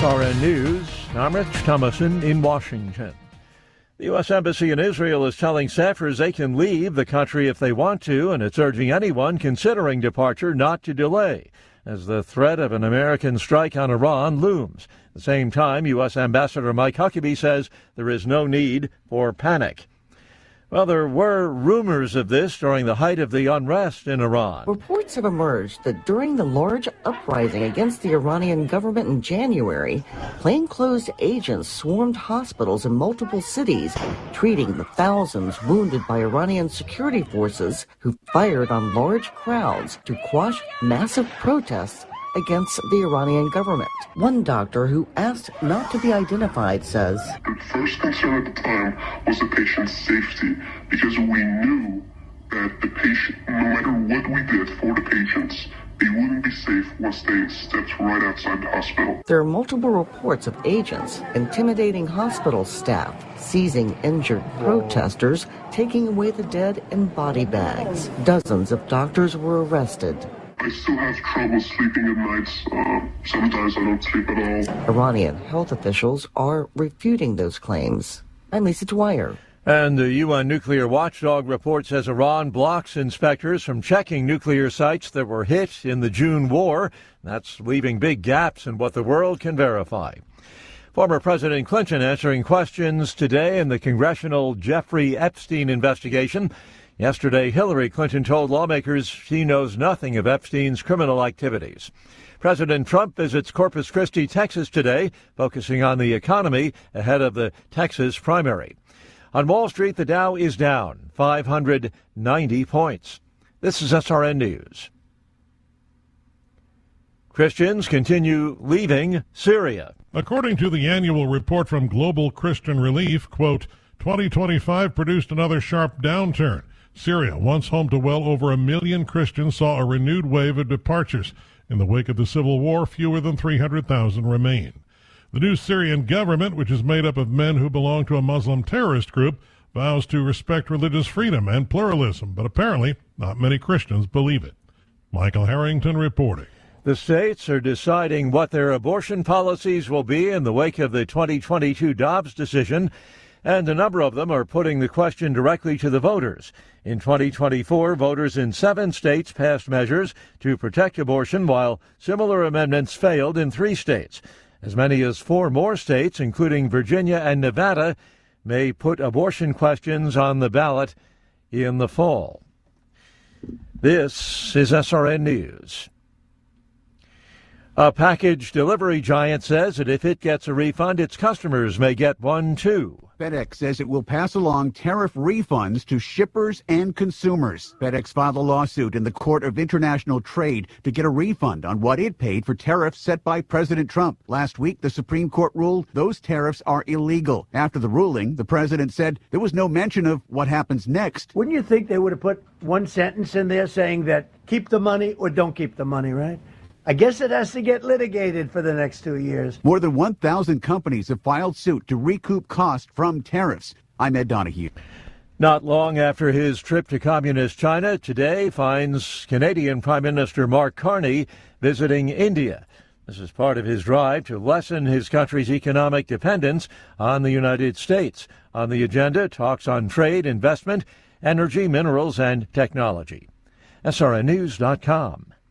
SRN News, I'm Rich Thomason in Washington. The U.S. Embassy in Israel is telling staffers they can leave the country if they want to, and it's urging anyone considering departure not to delay, as the threat of an American strike on Iran looms. At the same time, U.S. Ambassador Mike Huckabee says there is no need for panic. Well, there were rumors of this during the height of the unrest in Iran. Reports have emerged that during the large uprising against the Iranian government in January, plainclothes agents swarmed hospitals in multiple cities, treating the thousands wounded by Iranian security forces who fired on large crowds to quash massive protests against the Iranian government. One doctor who asked not to be identified says, "The first concern at the time was the patient's safety, because we knew that the patient, no matter what we did for the patients, they wouldn't be safe once they stepped right outside the hospital." There are multiple reports of agents intimidating hospital staff, seizing injured protesters, taking away the dead in body bags. Dozens of doctors were arrested. I still have trouble sleeping at nights. Sometimes I don't sleep at all. Iranian health officials are refuting those claims. I'm Lisa Dwyer. And the UN nuclear watchdog report says Iran blocks inspectors from checking nuclear sites that were hit in the June war. That's leaving big gaps in what the world can verify. Former President Clinton answering questions today in the congressional Jeffrey Epstein investigation. Yesterday, Hillary Clinton told lawmakers she knows nothing of Epstein's criminal activities. President Trump visits Corpus Christi, Texas today, focusing on the economy ahead of the Texas primary. On Wall Street, the Dow is down 590 points. This is SRN News. Christians continue leaving Syria. According to the annual report from Global Christian Relief, quote, 2025 produced another sharp downturn. Syria, once home to well over 1 million Christians, saw a renewed wave of departures. In the wake of the civil war, fewer than 300,000 remain. The new Syrian government, which is made up of men who belong to a Muslim terrorist group, vows to respect religious freedom and pluralism, but apparently not many Christians believe it. Michael Harrington reporting. The states are deciding what their abortion policies will be in the wake of the 2022 Dobbs decision, and a number of them are putting the question directly to the voters. In 2024, voters in 7 states passed measures to protect abortion, while similar amendments failed in 3 states. As many as 4 more states, including Virginia and Nevada, may put abortion questions on the ballot in the fall. This is SRN News. A package delivery giant says that if it gets a refund, its customers may get one too. FedEx says it will pass along tariff refunds to shippers and consumers. FedEx filed a lawsuit in the Court of International Trade to get a refund on what it paid for tariffs set by President Trump. Last week, the Supreme Court ruled those tariffs are illegal. After the ruling, the president said there was no mention of what happens next. Wouldn't you think they would have put one sentence in there saying that keep the money or don't keep the money, right? I guess it has to get litigated for the next 2 years. More than 1,000 companies have filed suit to recoup costs from tariffs. I'm Ed Donahue. Not long after his trip to communist China, today finds Canadian Prime Minister Mark Carney visiting India. This is part of his drive to lessen his country's economic dependence on the United States. On the agenda, talks on trade, investment, energy, minerals, and technology. SRNnews.com.